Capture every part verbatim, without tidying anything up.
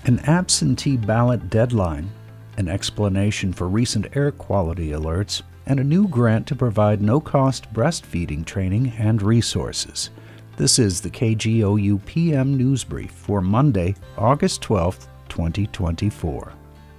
An absentee ballot deadline, an explanation for recent air quality alerts, and a new grant to provide no-cost breastfeeding training and resources. This is the K G O U P M News Brief for Monday, August twelfth, twenty twenty-four.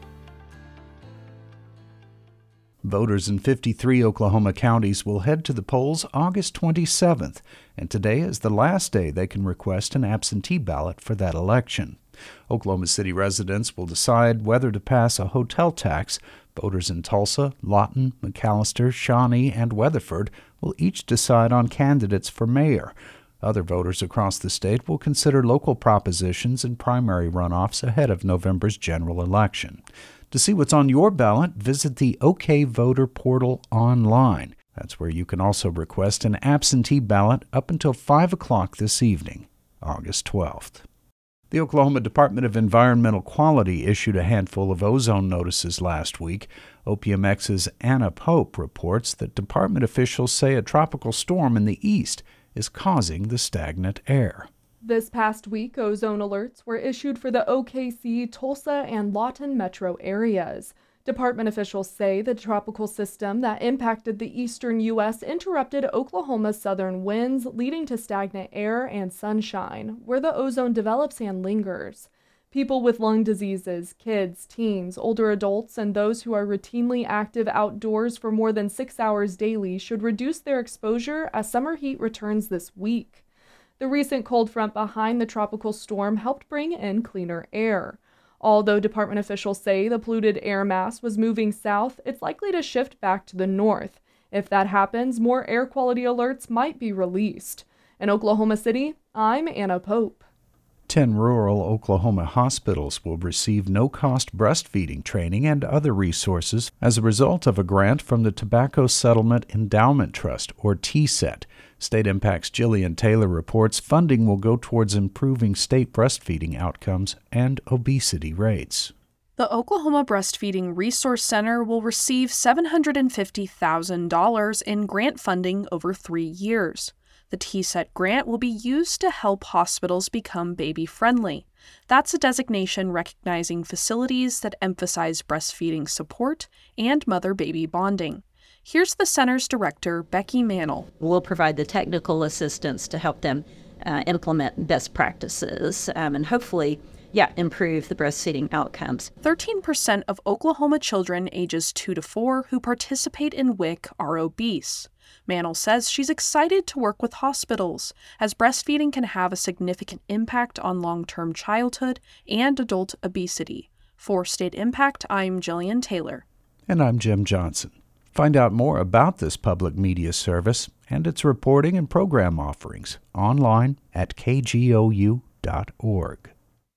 Voters in fifty-three Oklahoma counties will head to the polls August twenty-seventh, and today is the last day they can request an absentee ballot for that election. Oklahoma City residents will decide whether to pass a hotel tax. Voters in Tulsa, Lawton, McAllister, Shawnee, and Weatherford will each decide on candidates for mayor. Other voters across the state will consider local propositions and primary runoffs ahead of November's general election. To see what's on your ballot, visit the OK Voter portal online. That's where you can also request an absentee ballot up until five o'clock this evening, August twelfth. The Oklahoma Department of Environmental Quality issued a handful of ozone notices last week. O P M X's Anna Pope reports that department officials say a tropical storm in the east is causing the stagnant air. This past week, ozone alerts were issued for the O K C, Tulsa, and Lawton metro areas. Department officials say the tropical system that impacted the eastern U S interrupted Oklahoma's southern winds, leading to stagnant air and sunshine, where the ozone develops and lingers. People with lung diseases, kids, teens, older adults, and those who are routinely active outdoors for more than six hours daily should reduce their exposure as summer heat returns this week. The recent cold front behind the tropical storm helped bring in cleaner air. Although department officials say the polluted air mass was moving south, it's likely to shift back to the north. If that happens, more air quality alerts might be released. In Oklahoma City, I'm Anna Pope. Ten rural Oklahoma hospitals will receive no-cost breastfeeding training and other resources as a result of a grant from the Tobacco Settlement Endowment Trust, or T S E T. State Impact's Jillian Taylor reports funding will go towards improving state breastfeeding outcomes and obesity rates. The Oklahoma Breastfeeding Resource Center will receive seven hundred fifty thousand dollars in grant funding over three years. The T S E T grant will be used to help hospitals become baby-friendly. That's a designation recognizing facilities that emphasize breastfeeding support and mother-baby bonding. Here's the center's director, Becky Mantle. We'll provide the technical assistance to help them uh, implement best practices um, and hopefully, yeah, improve the breastfeeding outcomes. thirteen percent of Oklahoma children ages two to four who participate in W I C are obese. Mantle says she's excited to work with hospitals, as breastfeeding can have a significant impact on long-term childhood and adult obesity. For State Impact, I'm Jillian Taylor. And I'm Jim Johnson. Find out more about this public media service and its reporting and program offerings online at k g o u dot org.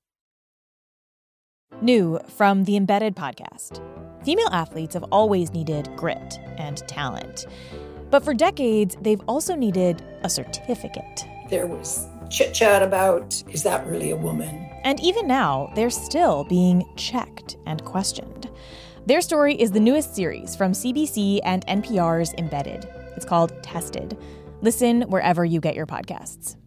New from the Embedded podcast. Female athletes have always needed grit and talent. But for decades, they've also needed a certificate. There was chit-chat about, is that really a woman? And even now, they're still being checked and questioned. Their story is the newest series from C B C and N P R's Embedded. It's called Tested. Listen wherever you get your podcasts.